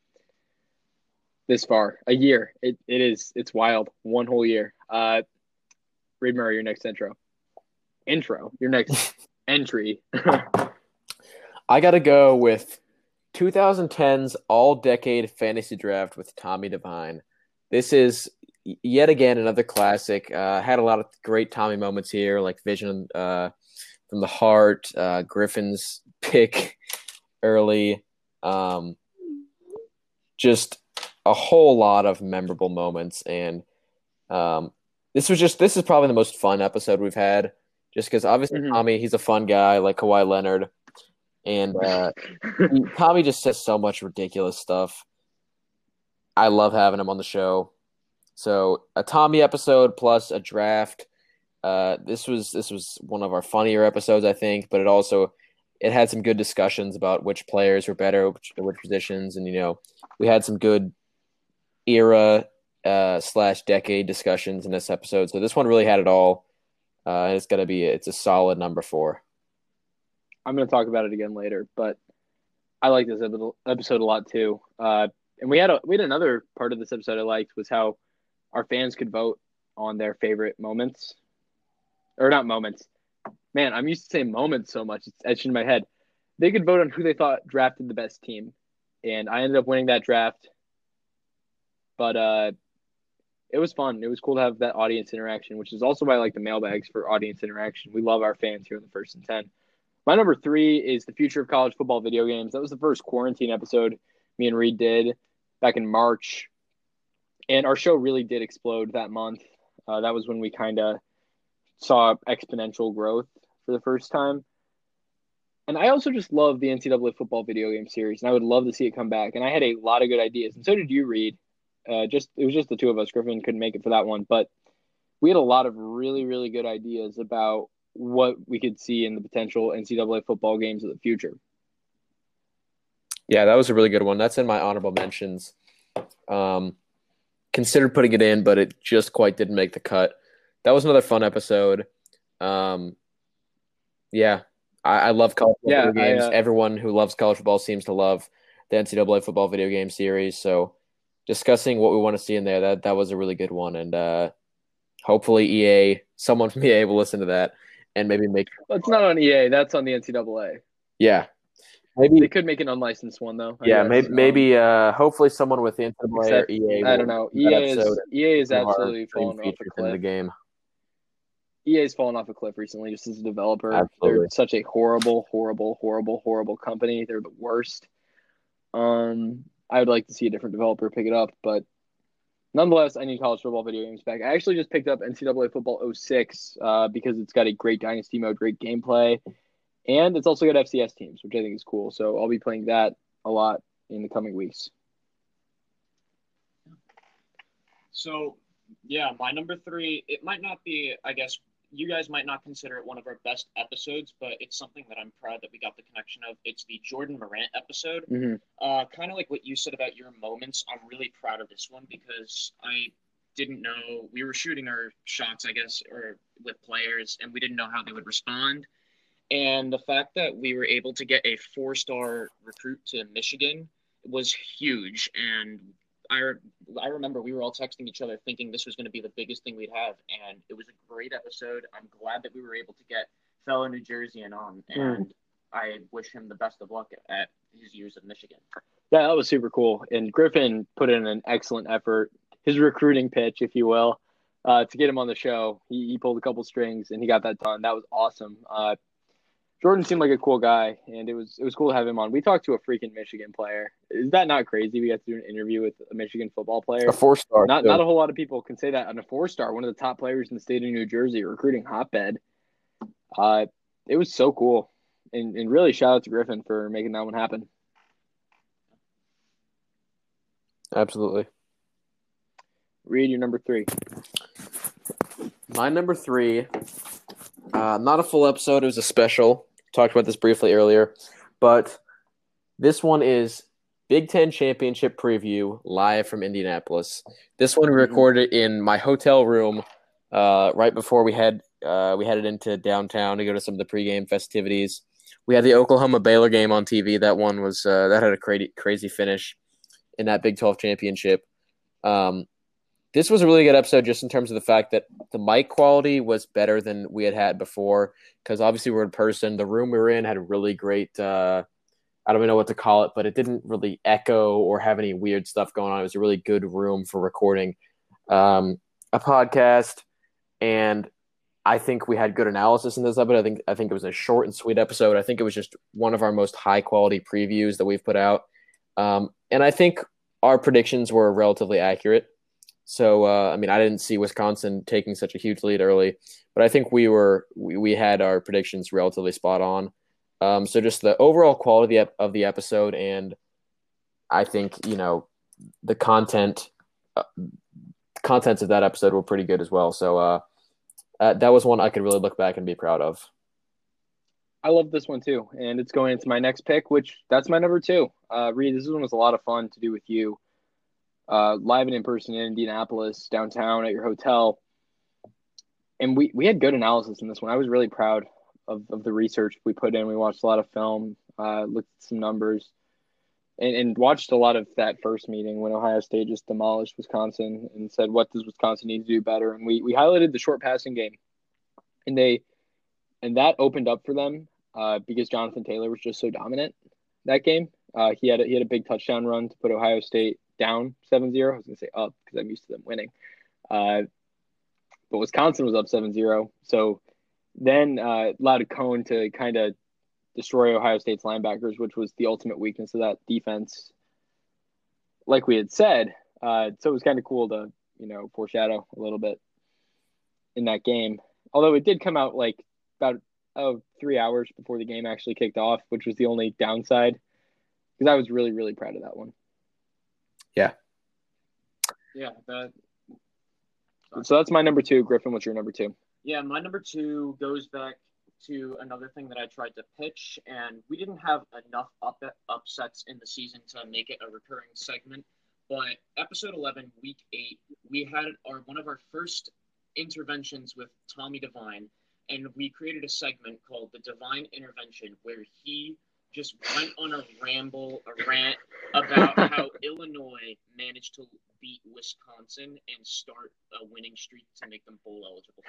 this far. A year. It's wild. One whole year. Reed Murray, your next intro. Your next entry. I got to go with 2010's all-decade fantasy draft with Tommy Devine. This is yet again another classic. Had a lot of great Tommy moments here, like Vision from the Heart, Griffin's pick early. Just a whole lot of memorable moments, and this is probably the most fun episode we've had, just because obviously Tommy, he's a fun guy like Kawhi Leonard, and Tommy just says so much ridiculous stuff. I love having him on the show. So a Tommy episode plus a draft. This was one of our funnier episodes, I think, but it had some good discussions about which players were better, which positions, and we had some good era / decade discussions in this episode. So this one really had it all. It's a solid number 4. I'm going to talk about it again later, but I like this episode a lot too. And we had another part of this episode I liked was how our fans could vote on their favorite moments, or not moments. Man, I'm used to saying moments so much it's etched in my head. They could vote on who they thought drafted the best team, and I ended up winning that draft. But it was fun. It was cool to have that audience interaction, which is also why I like the mailbags for audience interaction. We love our fans here in the 1st and 10. My number 3 is the future of college football video games. That was the first quarantine episode me and Reed did back in March. And our show really did explode that month. That was when we kind of saw exponential growth for the first time. And I also just love the NCAA football video game series, and I would love to see it come back. And I had a lot of good ideas, and so did you, Reed. It was just the two of us. Griffin couldn't make it for that one, but we had a lot of really, really good ideas about what we could see in the potential NCAA football games of the future. Yeah, that was a really good one. That's in my honorable mentions. Considered putting it in, but it just quite didn't make the cut. That was another fun episode. Yeah, I love college football video games. Everyone who loves college football seems to love the NCAA football video game series. So discussing what we want to see in there, that was a really good one. And hopefully someone from EA will listen to that and maybe make – Well, it's not on EA. That's on the NCAA. Yeah. Maybe they could make an unlicensed one, though. Maybe hopefully someone with the NCAA or EA. I don't know. EA is absolutely falling off a cliff. In the game. EA's fallen off a cliff recently just as a developer. Absolutely. They're such a horrible, horrible, horrible, horrible company. They're the worst. I would like to see a different developer pick it up, but nonetheless, I need college football video games back. I actually just picked up NCAA Football 06 because it's got a great dynasty mode, great gameplay, and it's also got FCS teams, which I think is cool. So I'll be playing that a lot in the coming weeks. So, yeah, my number 3, it might not be, I guess, you guys might not consider it one of our best episodes, but it's something that I'm proud that we got the connection of. It's the Jordan Morant episode. Mm-hmm. Kind of like what you said about your moments. I'm really proud of this one because I didn't know we were shooting our shots, I guess, or with players, and we didn't know how they would respond. And the fact that we were able to get a 4-star recruit to Michigan was huge. And I remember we were all texting each other thinking this was going to be the biggest thing we'd have. And it was a great episode. I'm glad that we were able to get fellow New Jerseyan on. And I wish him the best of luck at his years at Michigan. Yeah, that was super cool. And Griffin put in an excellent effort, his recruiting pitch, if you will, to get him on the show. He pulled a couple strings, and he got that done. That was awesome. Jordan seemed like a cool guy, and it was cool to have him on. We talked to a freaking Michigan player. Is that not crazy? We got to do an interview with a Michigan football player. A 4-star. Not a whole lot of people can say that on a 4-star, one of the top players in the state of New Jersey, recruiting hotbed. It was so cool. And really shout out to Griffin for making that one happen. Absolutely. Reed, your number 3. My number 3, not a full episode. It was a special. Talked about this briefly earlier. But this one is Big Ten Championship Preview live from Indianapolis. This one we recorded in my hotel room right before we headed into downtown to go to some of the pregame festivities. We had the Oklahoma-Baylor game on TV. That one was that had a crazy finish in that Big 12 championship. This was a really good episode just in terms of the fact that the mic quality was better than we had before because obviously we're in person. The room we were in had a really great I don't even know what to call it, but it didn't really echo or have any weird stuff going on. It was a really good room for recording a podcast, and I think we had good analysis in this episode. I think it was a short and sweet episode. I think it was just one of our most high-quality previews that we've put out. And I think our predictions were relatively accurate. So, I didn't see Wisconsin taking such a huge lead early, but I think we had our predictions relatively spot on. So just the overall quality of the episode, and I think, the contents of that episode were pretty good as well. So that was one I could really look back and be proud of. I love this one too, and it's going into my next pick, which that's my number 2. Reed, this one was a lot of fun to do with you. Live and in person in Indianapolis, downtown at your hotel. And we had good analysis in this one. I was really proud of the research we put in. We watched a lot of film, looked at some numbers, and watched a lot of that first meeting when Ohio State just demolished Wisconsin and said, what does Wisconsin need to do better? And we highlighted the short passing game. And that opened up for them because Jonathan Taylor was just so dominant that game. He had a big touchdown run to put Ohio State down 7-0. I was going to say up because I'm used to them winning. But Wisconsin was up 7-0. So then allowed Cohn to kind of destroy Ohio State's linebackers, which was the ultimate weakness of that defense, like we had said. So it was kind of cool to, foreshadow a little bit in that game. Although it did come out like about 3 hours before the game actually kicked off, which was the only downside because I was really, really proud of that one. Yeah. Yeah. So that's my number 2. Griffin, what's your number 2? Yeah, my number 2 goes back to another thing that I tried to pitch, and we didn't have enough upsets in the season to make it a recurring segment. But episode 11, week 8, we had one of our first interventions with Tommy Devine, and we created a segment called the Devine Intervention, where he just went on a rant about how Illinois managed to beat Wisconsin and start a winning streak to make them bowl eligible.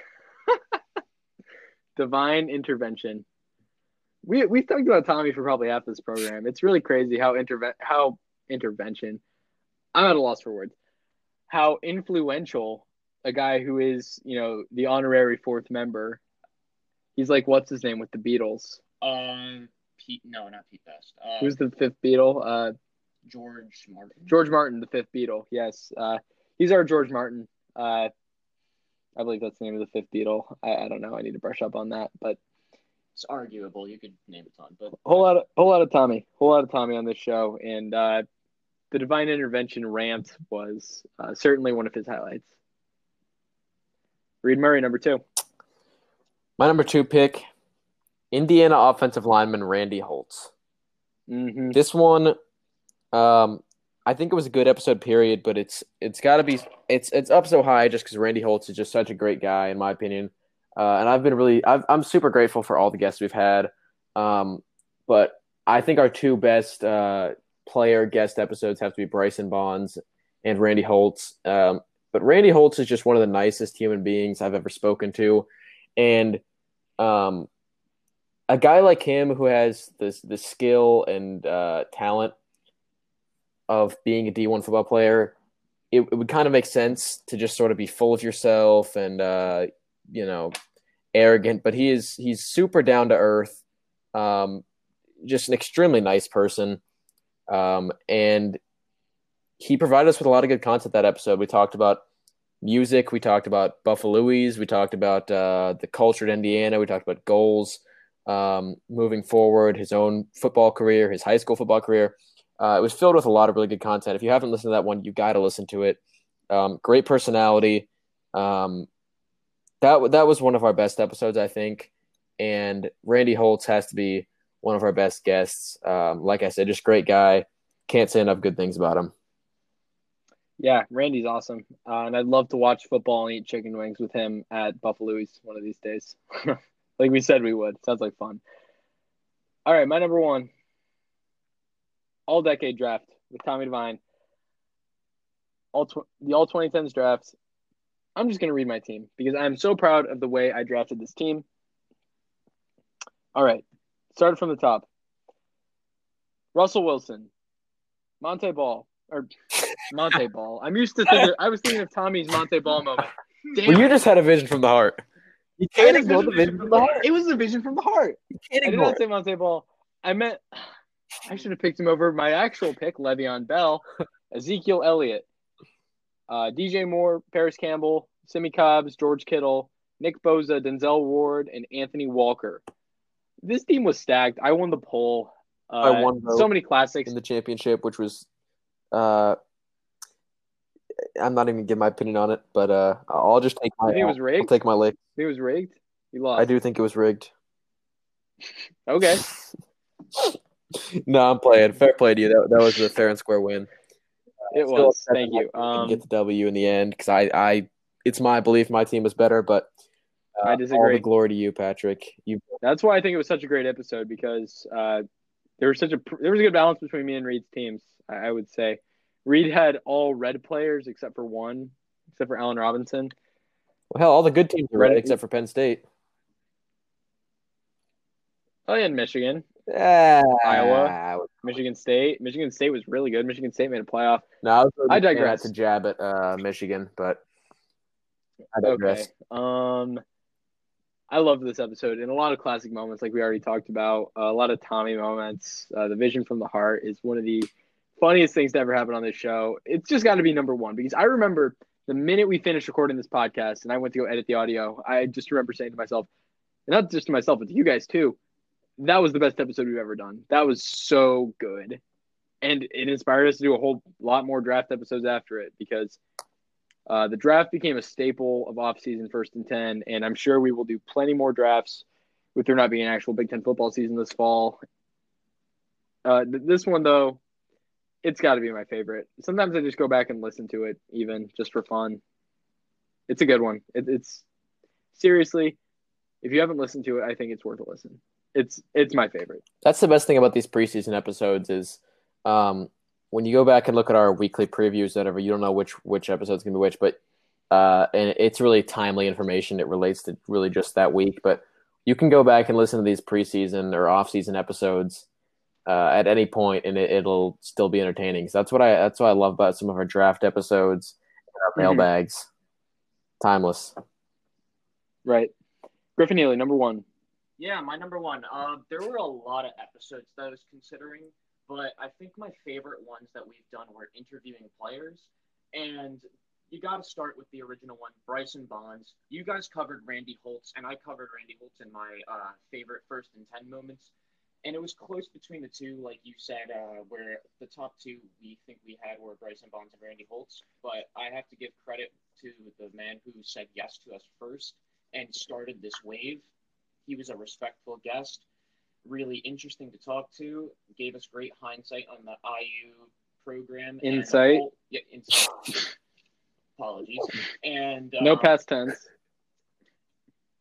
Divine Intervention. We've talked about Tommy for probably half this program. It's really crazy how intervention. I'm at a loss for words. How influential a guy who is, the honorary 4th member. He's like, what's his name with the Beatles? Not Pete Best. Who's the 5th Beatle? George Martin. George Martin, the 5th Beatle. Yes. He's our George Martin. I believe that's the name of the 5th Beatle. I don't know. I need to brush up on that, but it's arguable. You could name a ton, but whole lot of Tommy on this show, and the Divine Intervention rant was certainly one of his highlights. Reed Murray, number 2. My number 2 pick, Indiana offensive lineman Randy Holtz. Mm-hmm. This one, I think it was a good episode, period, but it's got to be it's up so high just because Randy Holtz is just such a great guy, in my opinion. And I'm super grateful for all the guests we've had. But I think our two best player guest episodes have to be Bryson Bonds and Randy Holtz. But Randy Holtz is just one of the nicest human beings I've ever spoken to. And a guy like him who has the skill and talent of being a D1 football player, it would kind of make sense to just sort of be full of yourself and arrogant. But he's super down to earth, just an extremely nice person, and he provided us with a lot of good content that episode. We talked about music, we talked about Buffaloes, we talked about the culture at Indiana, we talked about goals. Moving forward, his own football career, his high school football career. It was filled with a lot of really good content. If you haven't listened to that one, you got to listen to it. Great personality. That was one of our best episodes, I think. And Randy Holtz has to be one of our best guests. Like I said, just great guy. Can't say enough good things about him. Yeah, Randy's awesome. And I'd love to watch football and eat chicken wings with him at Buffalo's one of these days. Like we said we would. Sounds like fun. All right, my number one. All-decade draft with Tommy Devine. The All-2010s drafts. I'm just going to read my team because I'm so proud of the way I drafted this team. All right, started from the top. Russell Wilson. Monte Ball. I was thinking of Tommy's Monte Ball moment. Damn. Well, you just had a vision from the heart. You can't ignore the vision from the heart. It was a vision from the heart. You can't I did ignore not say Monte Ball. I should have picked him over my actual pick, Le'Veon Bell, Ezekiel Elliott, DJ Moore, Paris Campbell, Simi Cobbs, George Kittle, Nick Bosa, Denzel Ward, and Anthony Walker. This team was stacked. I won the poll. I won so many classics in the championship, which was I'm not even gonna give my opinion on it, but I'll just take my. You think it was rigged? I'll take my lick. You think it was rigged? You lost. I do think it was rigged. Okay. No, I'm playing. Fair play to you. That was a fair and square win. It was. Thank you. Get the W in the end because I it's my belief my team was better, but I disagree. All the glory to you, Patrick. That's why I think it was such a great episode because there was a good balance between me and Reed's teams. I would say Reed had all red players except for one, except for Allen Robinson. Well, hell, all the good teams are red except for Penn State. Oh, yeah, and Michigan. Iowa, Michigan State. Michigan State was really good. Michigan State made a playoff. No, I digress. To jab at Michigan, but I digress. Okay. I love this episode and a lot of classic moments, like we already talked about. A lot of Tommy moments. The vision from the heart is one of the funniest things to ever happen on this show. It's just got to be number one because I remember the minute we finished recording this podcast and I went to go edit the audio, I just remember saying to myself, and not just to myself, but to you guys too, that was the best episode we've ever done. That was so good. And it inspired us to do a whole lot more draft episodes after it because the draft became a staple of off-season first and 10, and I'm sure we will do plenty more drafts with there not being an actual Big Ten football season this fall. This one, though, it's got to be my favorite. Sometimes I just go back and listen to it even just for fun. It's a good one. It's seriously, if you haven't listened to it, I think it's worth a listen. It's my favorite. That's the best thing about these preseason episodes is when you go back and look at our weekly previews, whatever, you don't know which episode's going to be which, but and it's really timely information. It relates to really just that week, but you can go back and listen to these preseason or off-season episodes at any point, and it'll still be entertaining. So that's what I love about some of our draft episodes and our mailbags. Timeless. Right. Griffin Neely, number one. Yeah, my number one. There were a lot of episodes that I was considering, but I think my favorite ones that we've done were interviewing players. And you got to start with the original one, Bryson Bonds. You guys covered Randy Holtz, and I covered Randy Holtz in my favorite first and 10 moments. And it was close between the two, like you said, where the top two we think we had were Bryson Bonds and Randy Holtz. But I have to give credit to the man who said yes to us first and started this wave. He was a respectful guest, really interesting to talk to, gave us great hindsight on the IU program. Insight. Insight. Apologies. And no past tense.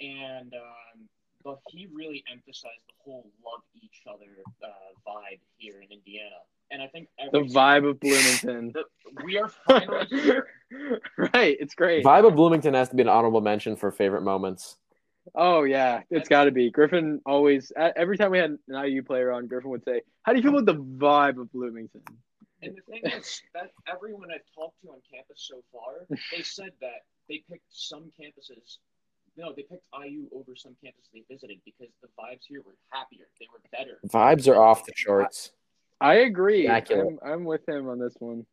and but he really emphasized the whole love each other vibe here in Indiana. And I think The vibe of Bloomington. we are finally here. Right, it's great. Vibe of Bloomington has to be an honorable mention for favorite moments. Oh yeah, it's got to be. Griffin always. Every time we had an IU player on, Griffin would say, "How do you feel about the vibe of Bloomington?" And the thing is that everyone I've talked to on campus so far, they said that they picked some campuses. No, they picked IU over some campuses they visited because the vibes here were happier. They were better. Vibes are off the charts. I agree. Immaculate. I'm with him on this one.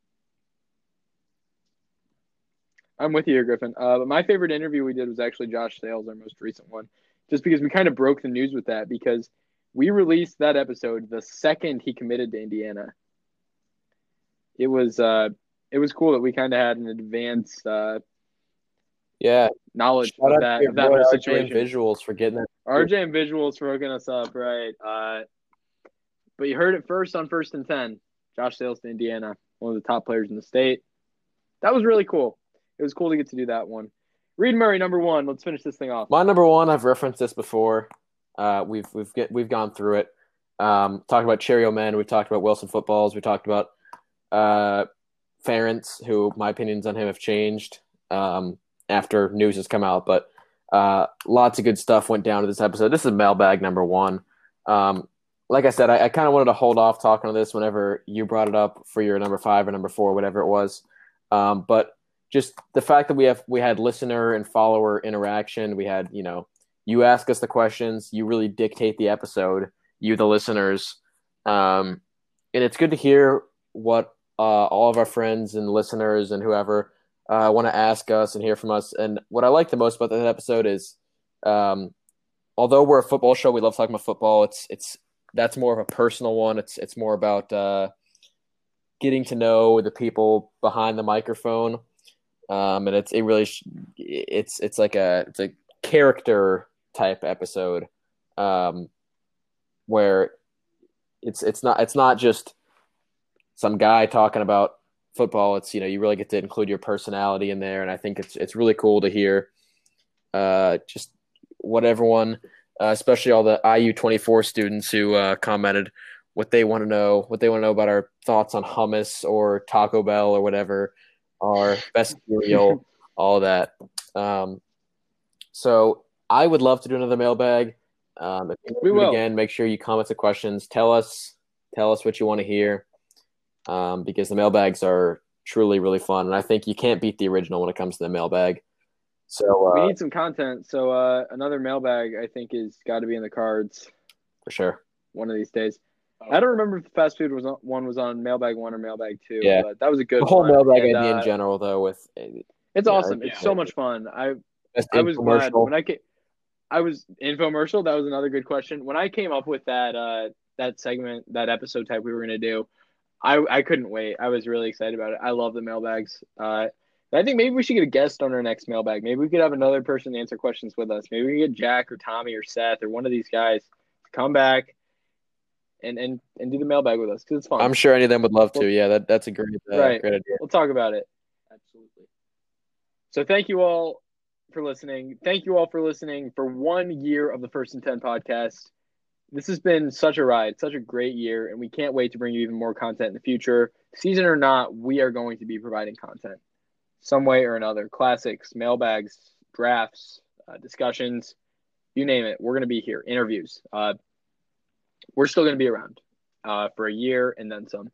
I'm with you here, Griffin. But my favorite interview we did was actually Josh Sales, our most recent one, just because we kind of broke the news with that because we released that episode the second he committed to Indiana. It was cool that we kind of had an advanced knowledge Shout of out that to your boy, whole RJ situation. and Visuals for getting that. RJ and Visuals for hooking us up, right? But you heard it first on First and 10. Josh Sales to Indiana, one of the top players in the state. That was really cool. It was cool to get to do that one. Reed Murray, number 1. Let's finish this thing off. My number 1, I've referenced this before. We've gone through it. Talked about Cherry O'Man. We've talked about Wilson Footballs. We talked about Ferentz, who my opinions on him have changed after news has come out. But lots of good stuff went down to this episode. This is mailbag number 1. Like I said, I kind of wanted to hold off talking on this whenever you brought it up for your number 5 or number 4, whatever it was. But just the fact that we had listener and follower interaction, we had, you ask us the questions, you really dictate the episode, you, the listeners. And it's good to hear what all of our friends and listeners and whoever want to ask us and hear from us. And what I like the most about that episode is, although we're a football show, we love talking about football. That's more of a personal one. It's more about getting to know the people behind the microphone. And it's like it's a character type episode, where it's not just some guy talking about football. It's, you really get to include your personality in there. And I think it's really cool to hear, just what everyone, especially all the IU24 students who commented what they want to know about our thoughts on hummus or Taco Bell or whatever, our best cereal, all that. So I would love to do another mailbag. If you We do it will. again, make sure you comment the questions. Tell us what you want to hear, because the mailbags are truly, really fun. And I think you can't beat the original when it comes to the mailbag. So We need some content. So another mailbag, I think, is got to be in the cards for sure. one of these days. I don't remember if the fast food one was on mailbag 1 or mailbag 2. Yeah. But that was a good The whole one. mailbag And, idea in general, though, with it's awesome. yeah. It's so much fun. I best was glad infomercial. when I was infomercial. That was another good question. When I came up with that segment, that episode type we were going to do, I couldn't wait. I was really excited about it. I love the mailbags. I think maybe we should get a guest on our next mailbag. Maybe we could have another person answer questions with us. Maybe we could get Jack or Tommy or Seth or one of these guys to come back and do the mailbag with us because it's fun. I'm sure any of them would love to. Yeah, that's a great Right. great idea. We'll talk about it. Absolutely. So thank you all for listening. Thank you all for listening for 1 year of the First and 10 podcast. This has been such a ride, such a great year, and we can't wait to bring you even more content in the future. Season or not, we are going to be providing content some way or another. Classics, mailbags, drafts, discussions, you name it. We're going to be here. Interviews. We're still going to be around for a year and then some.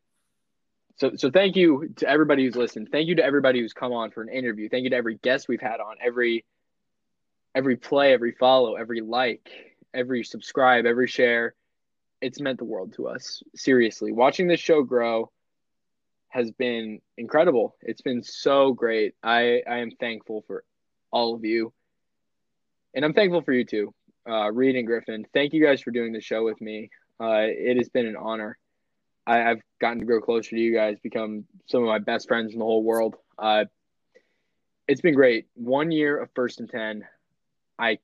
So thank you to everybody who's listened. Thank you to everybody who's come on for an interview. Thank you to every guest we've had on, every play, every follow, every like, every subscribe, every share. It's meant the world to us. Seriously, watching this show grow has been incredible. It's been so great. I am thankful for all of you. And I'm thankful for you too, Reed and Griffin. Thank you guys for doing the show with me. It has been an honor. I've gotten to grow closer to you guys, become some of my best friends in the whole world. It's been great. 1 year of First and 10. I'm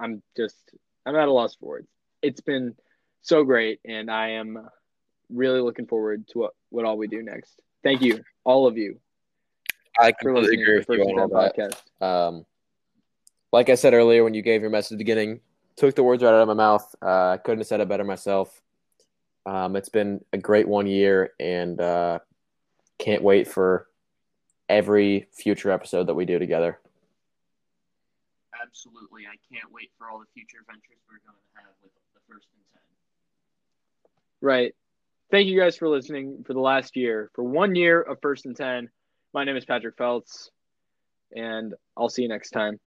at a loss for words. It's been so great, and I am really looking forward to what all we do next. Thank you, all of you, I for completely listening agree to with the you First and on 10 all that. podcast. like I said earlier when you gave your message at the beginning, took the words right out of my mouth. Couldn't have said it better myself. It's been a great 1 year, and can't wait for every future episode that we do together. Absolutely. I can't wait for all the future ventures we're going to have with the First and 10. Right. Thank you guys for listening for the last year. For 1 year of First and 10, my name is Patrick Feltz, and I'll see you next time.